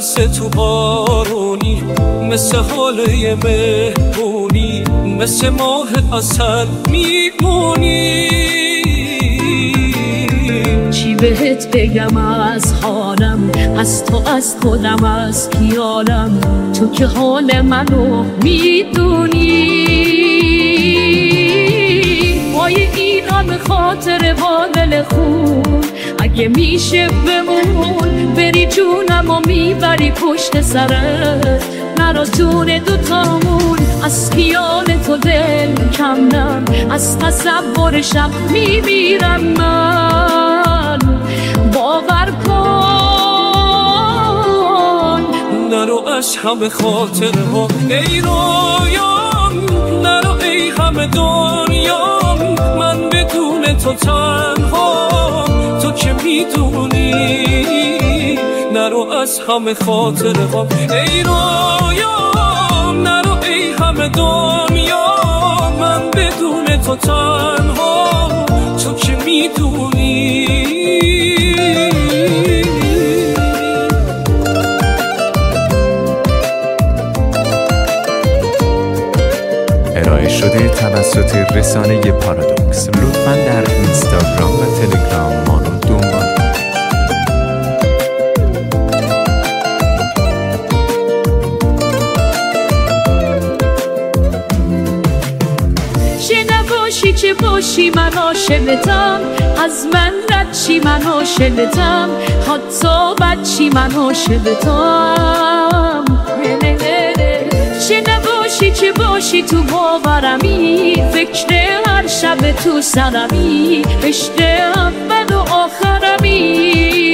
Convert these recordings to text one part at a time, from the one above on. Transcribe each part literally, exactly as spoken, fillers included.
مثل تو بارونی، مثل حاله مهمونی، مثل ماه اصل میمونی. چی بهت بگم از حالم، از تو، از خودم، از خیالم، تو که حال منو میدونی. وای این همه خاطر با دل خون، اگه میشه بمون، بری جونم و میبری پشت سرت، نرا جون دوتامون. از خیال تو دل کمنم، از تصور شب میمیرم من. باور کن نرو از همه خاطر ها ای رویام، نرو ای همه دنیام، من بدون تو تنها، تو که میدونی. نرو از همه خاطر ها ای رویام، نرو ای همه دنیام، من بدون تو تنها، تو که میدونی. ارائه شده توسط رسانه پارادوکس. لطفاً در اینستاگرام و تلگرام ما رو دنبال چه نباشی چه باشی من عاشقتم، از من رد چی من عاشقتم، حتی بد چی من عاشقتم. چه نباشی چه باشی تو باورمی، فکر هر شب تو سرمی، عشق اول و آخرمی.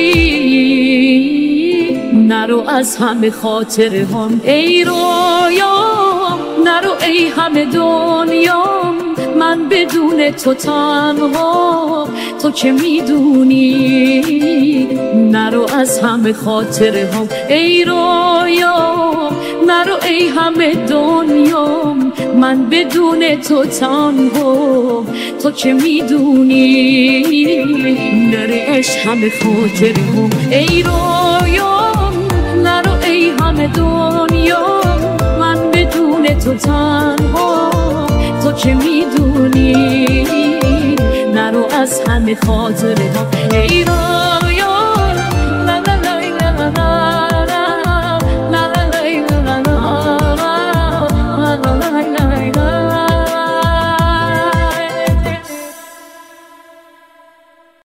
نرو از همه خاطر هم ای رویام، نرو ای همه دنیام، من بدون تو تنها، تو که میدونی. نرو از همه خاطر هم ای رویام، نرو ای همه دنیام، من بدون تو تنها، تو که میدونی. نرو از همه خاطر هم ای رویام، نرو ای همه دنیام، من بدون تو تنها، تو که میدونی. نرو از همه خاطر ها ای رویام.